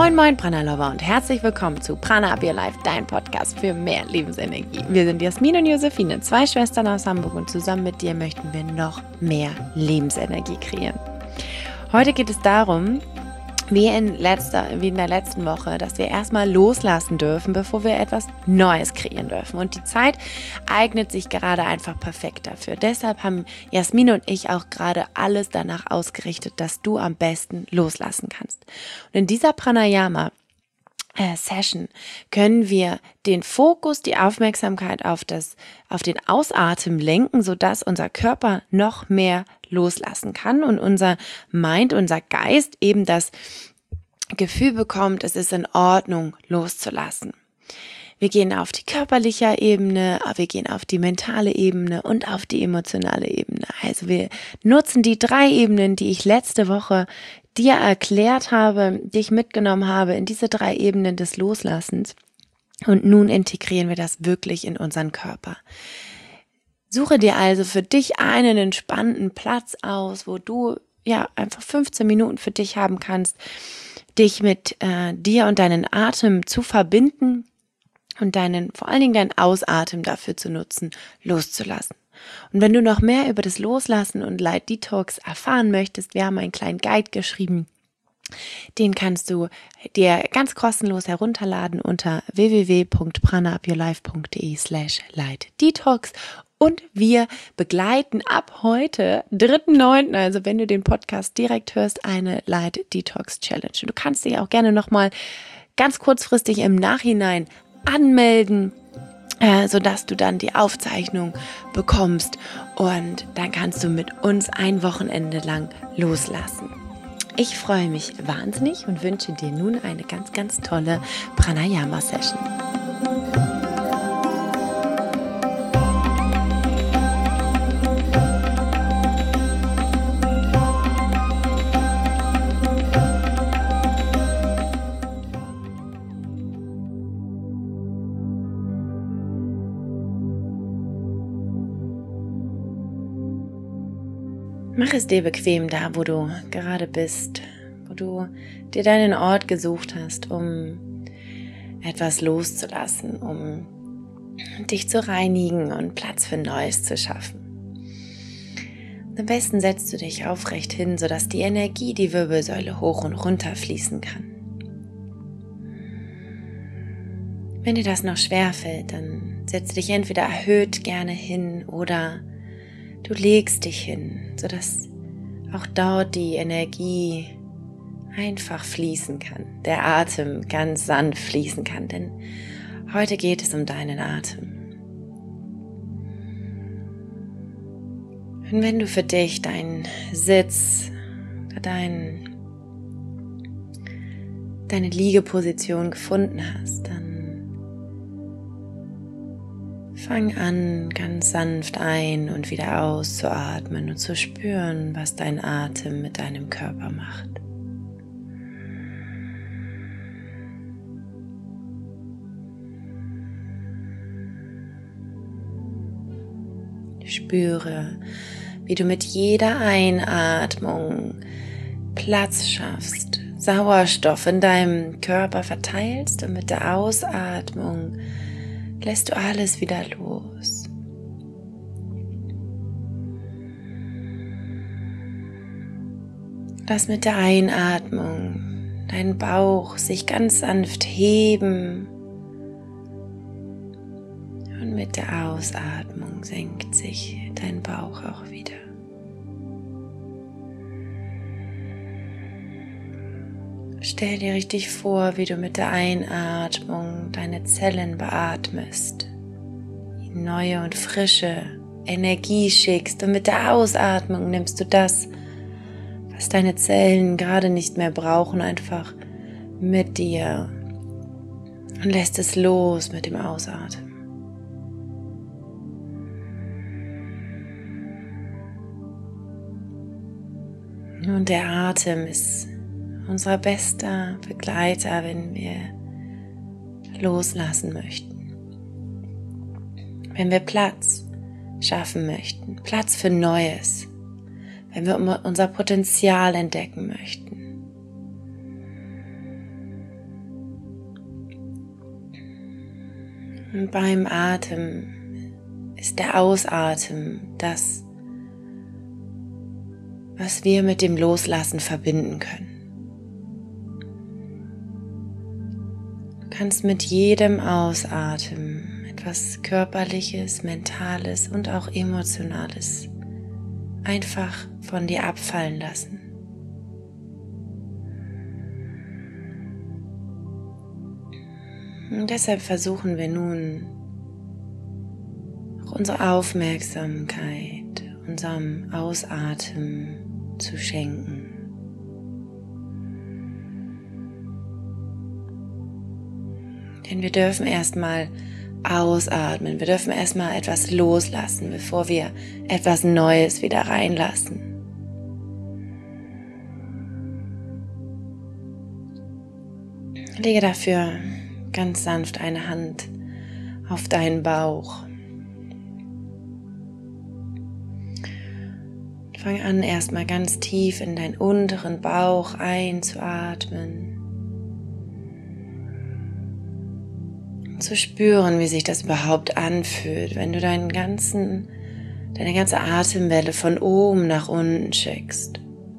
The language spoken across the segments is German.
Moin Moin Prana Lover und herzlich willkommen zu Prana Up Your Life, dein Podcast für mehr Lebensenergie. Wir sind Jasmin und Josephine, 2 Schwestern aus Hamburg und zusammen mit dir möchten wir noch mehr Lebensenergie kreieren. Heute geht es darum, wie in der letzten Woche, dass wir erstmal loslassen dürfen, bevor wir etwas Neues kreieren dürfen. Und die Zeit eignet sich gerade einfach perfekt dafür. Deshalb haben Jasmin und ich auch gerade alles danach ausgerichtet, dass du am besten loslassen kannst. Und in dieser Pranayama-Session können wir den Fokus, die Aufmerksamkeit auf den Ausatmen lenken, sodass unser Körper noch mehr loslassen kann und unser Mind, unser Geist eben das Gefühl bekommt, es ist in Ordnung, loszulassen. Wir gehen auf die körperliche Ebene, wir gehen auf die mentale Ebene und auf die emotionale Ebene. Also wir nutzen die 3 Ebenen, die ich letzte Woche dir erklärt habe, die ich mitgenommen habe in diese 3 Ebenen des Loslassens. Und nun integrieren wir das wirklich in unseren Körper. Suche dir also für dich einen entspannten Platz aus, wo du einfach 15 Minuten für dich haben kannst, dich mit dir und deinen Atem zu verbinden und vor allen Dingen deinen Ausatmen dafür zu nutzen, loszulassen. Und wenn du noch mehr über das Loslassen und Light Detox erfahren möchtest, wir haben einen kleinen Guide geschrieben. Den kannst du dir ganz kostenlos herunterladen unter www.pranaupyourlife.de/lightdetox. Und wir begleiten ab heute, 3.9., also wenn du den Podcast direkt hörst, eine Light Detox Challenge. Du kannst dich auch gerne nochmal ganz kurzfristig im Nachhinein anmelden, sodass du dann die Aufzeichnung bekommst und dann kannst du mit uns ein Wochenende lang loslassen. Ich freue mich wahnsinnig und wünsche dir nun eine ganz, ganz tolle Pranayama-Session. Mach es dir bequem da, wo du gerade bist, wo du dir deinen Ort gesucht hast, um etwas loszulassen, um dich zu reinigen und Platz für Neues zu schaffen. Am besten setzt du dich aufrecht hin, sodass die Energie die Wirbelsäule hoch und runter fließen kann. Wenn dir das noch schwerfällt, dann setz dich entweder erhöht gerne hin oder du legst dich hin, sodass auch dort die Energie einfach fließen kann, der Atem ganz sanft fließen kann, denn heute geht es um deinen Atem. Und wenn du für dich deinen Sitz, deine Liegeposition gefunden hast, dann fang an, ganz sanft ein- und wieder auszuatmen und zu spüren, was dein Atem mit deinem Körper macht. Spüre, wie du mit jeder Einatmung Platz schaffst, Sauerstoff in deinem Körper verteilst und mit der Ausatmung lässt du alles wieder los. Lass mit der Einatmung deinen Bauch sich ganz sanft heben und mit der Ausatmung senkt sich dein Bauch auch wieder. Stell dir richtig vor, wie du mit der Einatmung deine Zellen beatmest, neue und frische Energie schickst und mit der Ausatmung nimmst du das, was deine Zellen gerade nicht mehr brauchen, einfach mit dir und lässt es los mit dem Ausatmen. Und der Atem ist unser bester Begleiter, wenn wir loslassen möchten. Wenn wir Platz schaffen möchten, Platz für Neues, wenn wir unser Potenzial entdecken möchten. Und beim Atem ist der Ausatmen das, was wir mit dem Loslassen verbinden können. Du kannst mit jedem Ausatmen etwas Körperliches, Mentales und auch Emotionales einfach von dir abfallen lassen. Und deshalb versuchen wir nun, auch unsere Aufmerksamkeit unserem Ausatmen zu schenken. Denn wir dürfen erstmal ausatmen, wir dürfen erstmal etwas loslassen, bevor wir etwas Neues wieder reinlassen. Lege dafür ganz sanft eine Hand auf deinen Bauch. Fang an, erstmal ganz tief in deinen unteren Bauch einzuatmen. Zu spüren, wie sich das überhaupt anfühlt, wenn du deine ganze Atemwelle von oben nach unten schickst.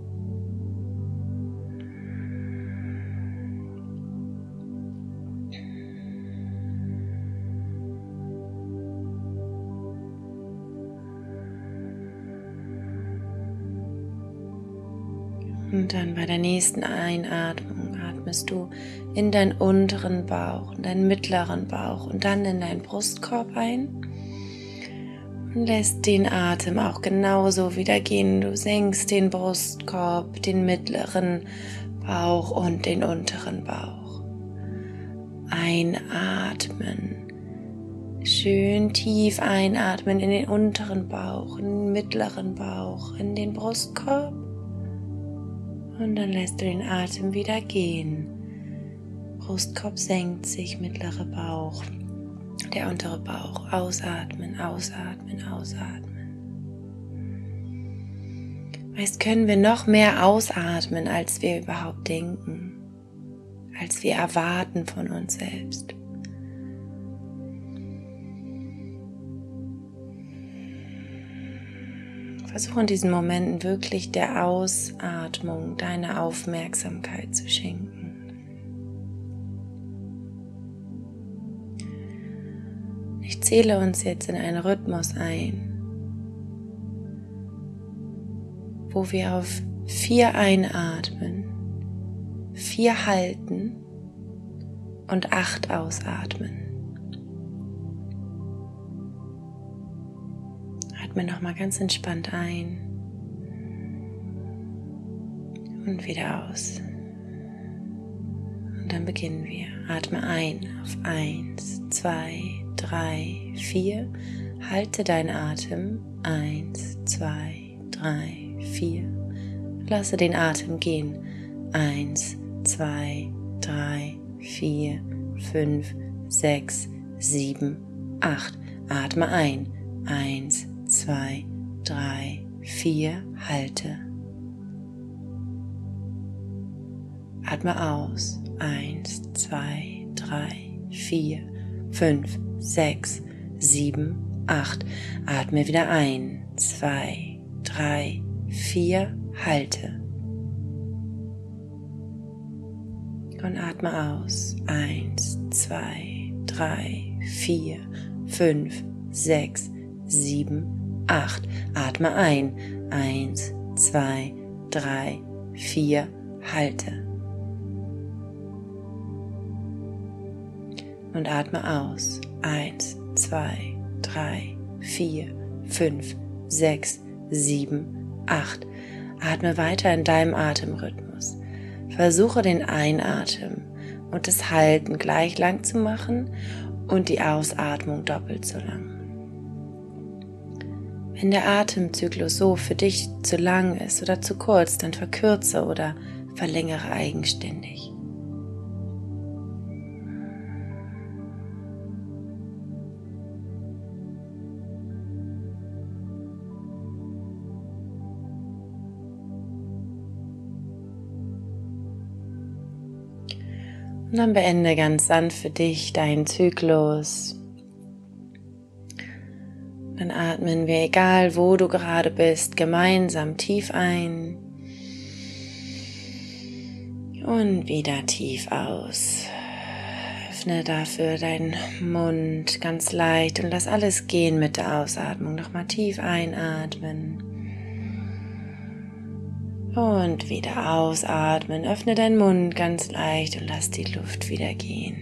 Und dann bei der nächsten Einatmung atmest du in deinen unteren Bauch, in deinen mittleren Bauch und dann in deinen Brustkorb ein und lässt den Atem auch genauso wieder gehen. Du senkst den Brustkorb, den mittleren Bauch und den unteren Bauch. Einatmen. Schön tief einatmen in den unteren Bauch, in den mittleren Bauch, in den Brustkorb. Und dann lässt du den Atem wieder gehen. Brustkorb senkt sich, mittlerer Bauch, der untere Bauch. Ausatmen, ausatmen, ausatmen. Meist können wir noch mehr ausatmen, als wir überhaupt denken, als wir erwarten von uns selbst. Versuche in diesen Momenten wirklich der Ausatmung deine Aufmerksamkeit zu schenken. Ich zähle uns jetzt in einen Rhythmus ein, wo wir auf 4 einatmen, 4 halten und 8 ausatmen. Atme nochmal ganz entspannt ein und wieder aus. Und dann beginnen wir. Atme ein auf 1, 2, 3, 4. Halte deinen Atem. 1, 2, 3, 4. Lasse den Atem gehen. 1, 2, 3, 4, 5, 6, 7, 8. Atme ein. 1, 2, 3, 4, halte. Atme aus. 1, 2, 3, 4, 5, 6, 7, 8. Atme wieder ein. 2, 3, 4, halte. Und atme aus. 1, 2, 3, 4, 5, 6, 7, 8. Atme ein. 1, 2, 3, 4, halte. Und atme aus. 1, 2, 3, 4, 5, 6, 7, 8. Atme weiter in deinem Atemrhythmus. Versuche den Einatmen und das Halten gleich lang zu machen und die Ausatmung doppelt so lang. Wenn der Atemzyklus so für dich zu lang ist oder zu kurz, dann verkürze oder verlängere eigenständig. Und dann beende ganz sanft für dich deinen Zyklus atmen wir, egal wo du gerade bist, gemeinsam tief ein und wieder tief aus. Öffne dafür deinen Mund ganz leicht und lass alles gehen mit der Ausatmung. Nochmal tief einatmen und wieder ausatmen. Öffne deinen Mund ganz leicht und lass die Luft wieder gehen.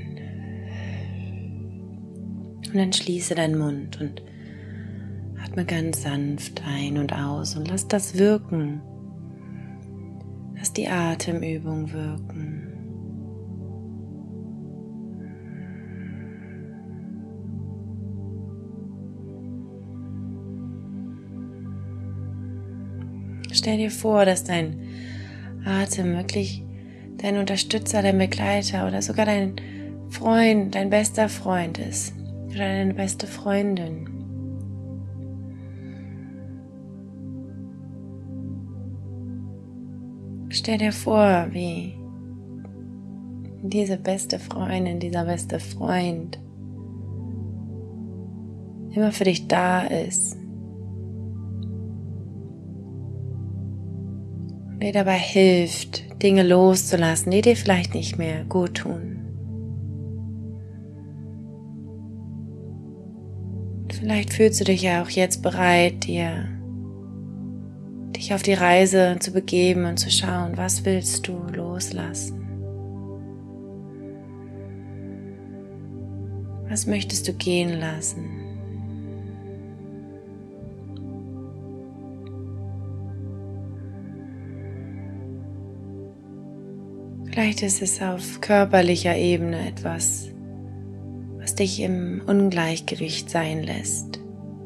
Und dann schließe deinen Mund und atme ganz sanft ein und aus und lass das wirken. Lass die Atemübung wirken. Stell dir vor, dass dein Atem wirklich dein Unterstützer, dein Begleiter oder sogar dein Freund, dein bester Freund ist oder deine beste Freundin. Stell dir vor, wie diese beste Freundin, dieser beste Freund immer für dich da ist. Und dir dabei hilft, Dinge loszulassen, die dir vielleicht nicht mehr gut tun. Vielleicht fühlst du dich ja auch jetzt bereit, dich auf die Reise zu begeben und zu schauen, was willst du loslassen? Was möchtest du gehen lassen? Vielleicht ist es auf körperlicher Ebene etwas, was dich im Ungleichgewicht sein lässt.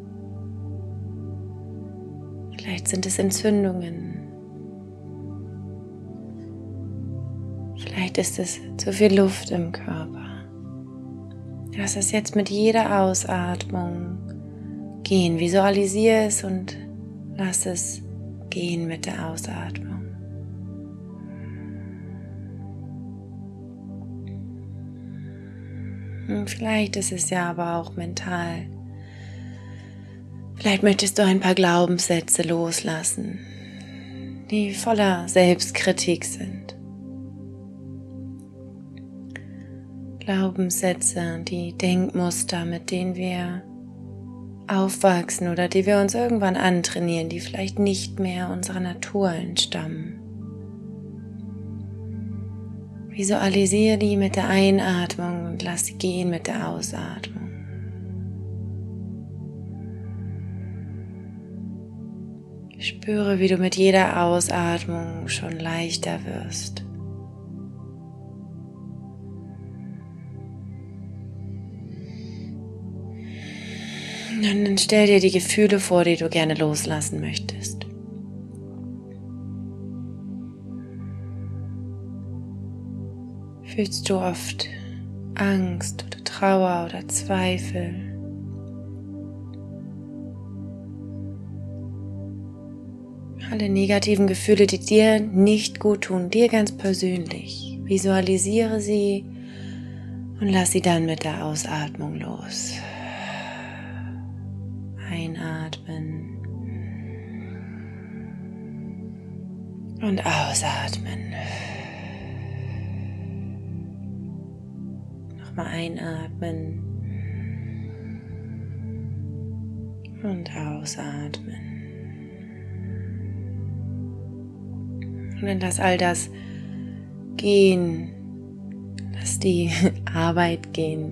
Vielleicht sind es Entzündungen. Vielleicht ist es zu viel Luft im Körper. Lass es jetzt mit jeder Ausatmung gehen. Visualisiere es und lass es gehen mit der Ausatmung. Und vielleicht ist es ja aber auch mental. Vielleicht möchtest du ein paar Glaubenssätze loslassen, die voller Selbstkritik sind. Glaubenssätze, die Denkmuster, mit denen wir aufwachsen oder die wir uns irgendwann antrainieren, die vielleicht nicht mehr unserer Natur entstammen. Visualisiere die mit der Einatmung und lass sie gehen mit der Ausatmung. Spüre, wie du mit jeder Ausatmung schon leichter wirst. Und dann stell dir die Gefühle vor, die du gerne loslassen möchtest. Fühlst du oft Angst oder Trauer oder Zweifel? Alle negativen Gefühle, die dir nicht gut tun, dir ganz persönlich. Visualisiere sie und lass sie dann mit der Ausatmung los. Einatmen und ausatmen. Nochmal einatmen und ausatmen. Und dann lass all das gehen. Lass die Arbeit gehen.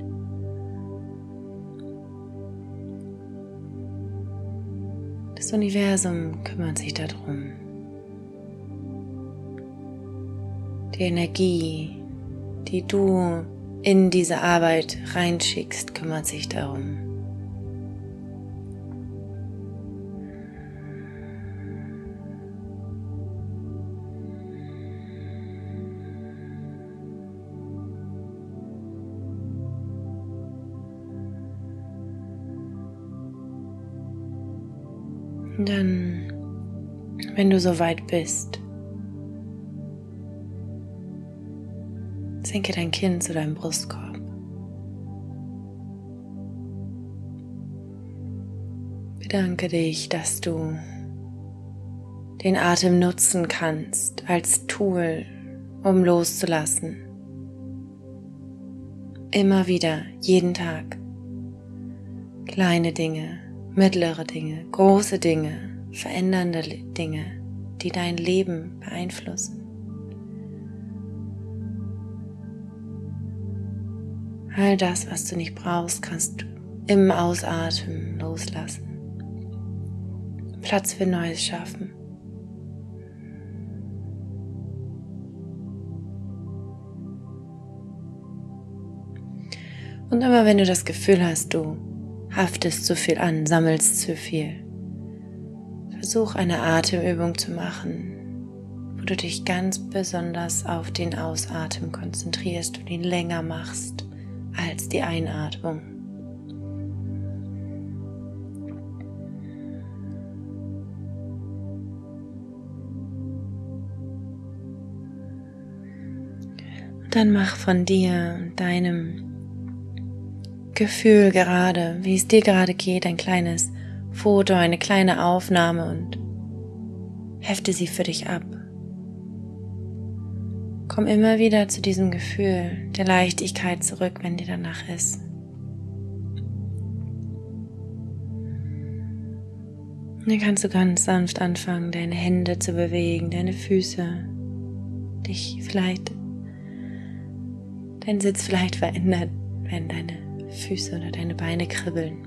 Das Universum kümmert sich darum. Die Energie, die du in diese Arbeit reinschickst, kümmert sich darum. Und dann, wenn du soweit bist, senke dein Kinn zu deinem Brustkorb. Bedanke dich, dass du den Atem nutzen kannst als Tool, um loszulassen. Immer wieder, jeden Tag. Kleine Dinge, mittlere Dinge, große Dinge, verändernde Dinge, die dein Leben beeinflussen. All das, was du nicht brauchst, kannst du im Ausatmen loslassen. Platz für Neues schaffen. Und immer wenn du das Gefühl hast, du haftest zu viel an, sammelst zu viel, versuch eine Atemübung zu machen, wo du dich ganz besonders auf den Ausatmen konzentrierst und ihn länger machst als die Einatmung. Und dann mach von dir und deinem Gefühl gerade, wie es dir gerade geht, ein kleines Foto, eine kleine Aufnahme und hefte sie für dich ab. Komm immer wieder zu diesem Gefühl der Leichtigkeit zurück, wenn dir danach ist. Und dann kannst du ganz sanft anfangen, deine Hände zu bewegen, deine Füße, dich vielleicht, dein Sitz vielleicht verändert, wenn deine Füße oder deine Beine kribbeln.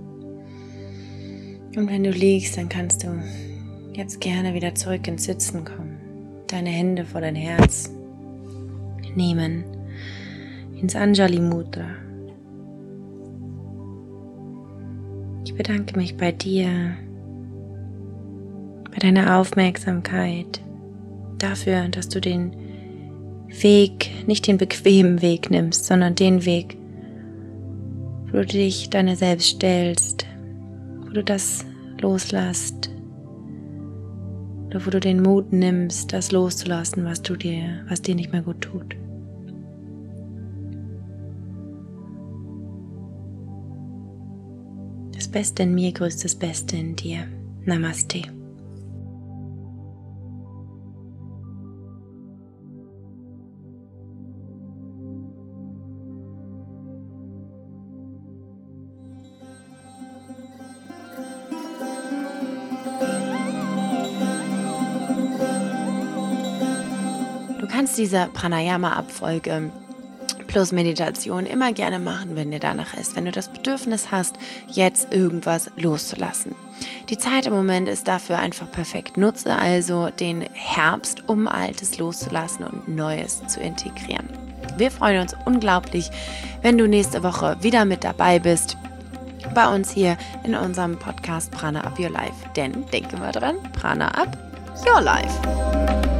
Und wenn du liegst, dann kannst du jetzt gerne wieder zurück ins Sitzen kommen. Deine Hände vor dein Herz nehmen, ins Anjali Mudra. Ich bedanke mich bei dir, bei deiner Aufmerksamkeit, dafür, dass du den Weg, nicht den bequemen Weg nimmst, sondern den Weg, wo du dich deiner selbst stellst, wo du das loslässt oder wo du den Mut nimmst, das loszulassen, was dir nicht mehr gut tut. Das Beste in mir grüßt das Beste in dir. Namaste. Du kannst diese Pranayama-Abfolge plus Meditation immer gerne machen, wenn dir danach ist, wenn du das Bedürfnis hast, jetzt irgendwas loszulassen. Die Zeit im Moment ist dafür einfach perfekt. Nutze also den Herbst, um Altes loszulassen und Neues zu integrieren. Wir freuen uns unglaublich, wenn du nächste Woche wieder mit dabei bist bei uns hier in unserem Podcast Prana Up Your Life. Denn denke mal dran, Prana Up Your Life.